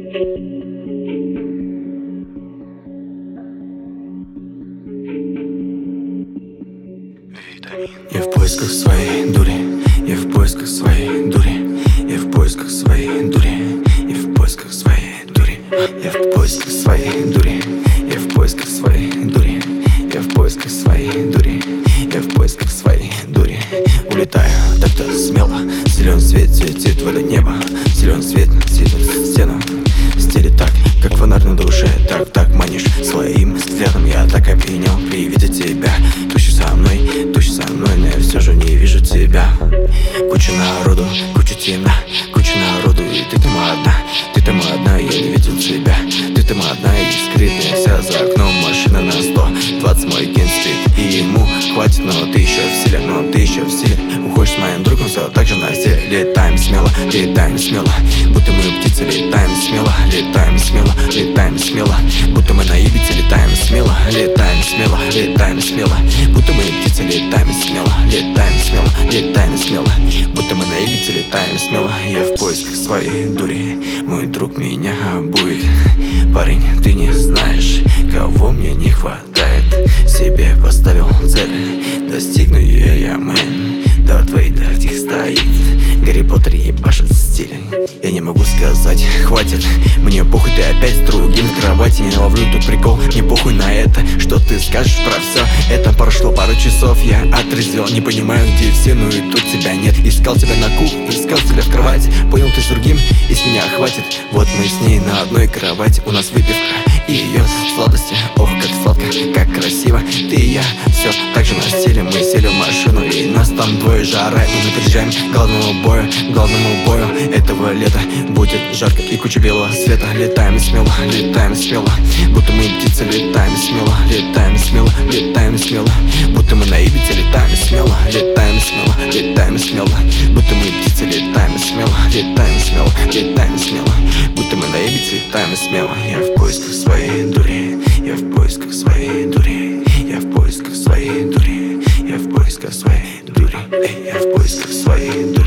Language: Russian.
Я в поисках своей дури, я в поисках своей дури, я в поисках своей дури, я в поисках своей дури, я в поисках своей дури, я в поисках своей дури, я в поисках своей дури, я в поисках своей дури. Улетаю так-то смело, зеленый свет светит в это небо, зеленый свет светит стену, стелит так, как фонарь на душе. Так манишь своим взглядом, я так опьянел при виде тебя. Тучи со мной, но я все же не вижу тебя. Куча народу, куча темна, куча народу, и ты там одна, я не видел тебя. Ты там одна и скрытная вся за окном, машина на 120, мой ген спит, и ему хватит, но ты еще в силе, Уходишь с моим другом, все так же на стиле. Летаем смело, будто мы птицы, летаем смело, будто мы на Ибице, летаем смело, будто мы птицы, летаем смело, будто мы на Ибице, летаем смело. Я в поисках своей дури, мой друг меня будет. Парень, ты не знаешь, кого мне не хватает. Себе поставил цель, достигну ее я, мэн. Дарт Вейдер тих стоит, Гарри Поттер ебашит стиль. Я не могу сказать, хватит, мне похуй, ты опять с другим в кровати. Не ловлю тут прикол, не похуй на это, что ты скажешь про все. Это прошло пару часов, я отрезвел, не понимаю, где все, ну и тут тебя нет. Искал тебя на кухне, искал тебя в кровати, понял, ты с другим, и с меня хватит. Вот мы с ней на одной кровати, у нас выпивка и ее сладости. Ох, как сладко, как красиво, ты и я, все так же на стиле. Мы сели в машину, и нас там двое, жара, и мы подъезжаем к главному бою этого лета. Будет жарко и куча белого света. Летаем смело, будто мы птицы, летаем смело, будто мы на Ибице, летаем смело, будто мы птицы, летаем смело, будто мы на Ибице, летаем смело. Я в поисках своей дури, я в поисках своей дури, я в поисках своей дури, я в поисках своей дури, я в поисках своей дури.